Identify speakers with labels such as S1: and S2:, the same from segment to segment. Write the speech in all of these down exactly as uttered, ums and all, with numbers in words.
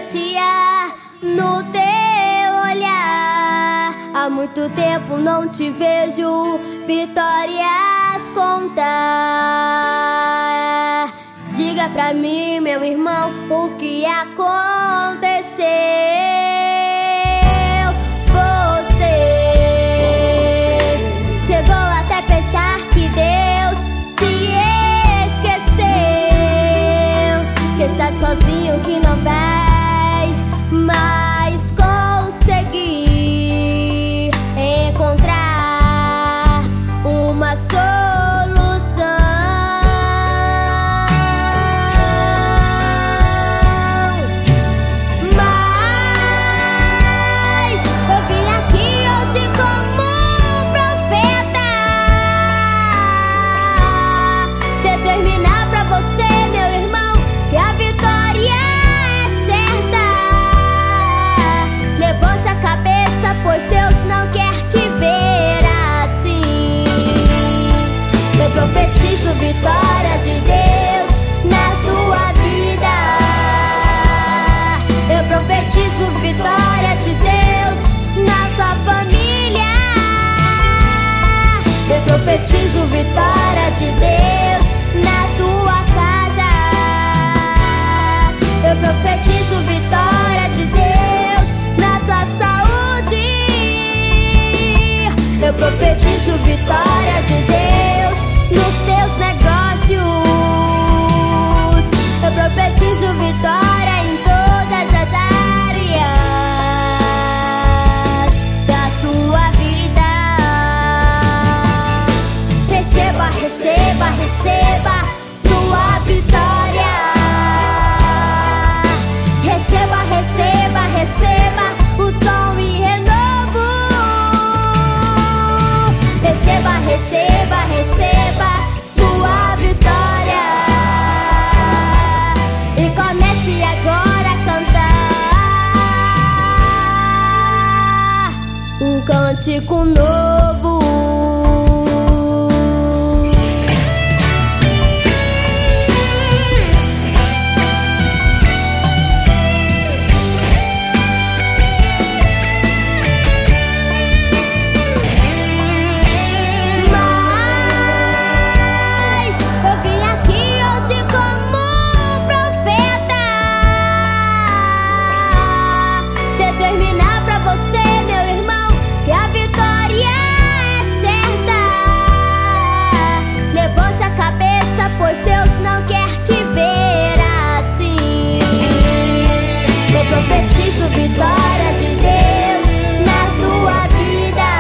S1: profecia no teu olhar. Há muito tempo não te vejo vitórias contar. Diga pra mim, meu irmão, o que aconteceu. Você chegou até pensar que Deus te esqueceu, que está sozinho, que não vais mais conseguir encontrar uma solução. Mas eu vim aqui hoje como um profeta, determinar pra você, meu irmão, que a vitória é certa. Levante a cabeça, pois Deus não quer te ver assim. Eu profetizo vitória de Deus na tua vida. Eu profetizo vitória de Deus na tua família. Eu profetizo vitória de Deus na tua casa. Eu profetizo vitória de Deus na tua saúde. Eu profetizo vitória de Deus nos teus negócios. Eu profetizo vitória em todas as áreas da tua vida. Receba, receba, receba tua vitória. Receba, receba, receba o som e renovo. Receba, receba, receba tua vitória. E comece agora a cantar um cântico novo. Determinar pra você, meu irmão, que a vitória é certa. Levante a cabeça, pois Deus não quer te ver assim. Eu profetizo vitória de Deus na tua vida.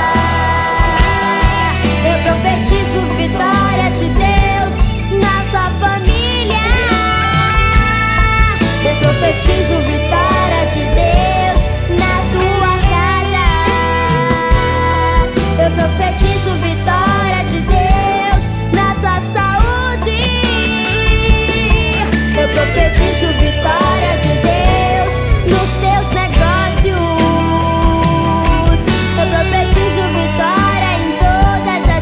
S1: Eu profetizo vitória de Deus na tua família. Eu profetizo vitória de Deus na tua casa. Eu profetizo vitória de Deus na tua saúde. Eu profetizo vitória de Deus nos teus negócios. Eu profetizo vitória em todas as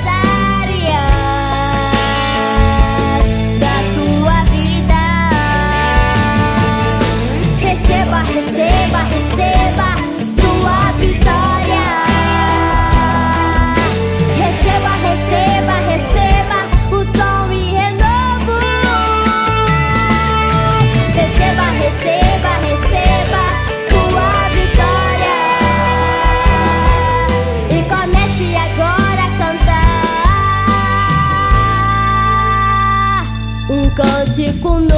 S1: áreas da tua vida. Receba, receba, receba tua vitória. Receba, receba, receba o som e renovo. Receba, receba, receba tua vitória. E comece agora a cantar um cântico novo.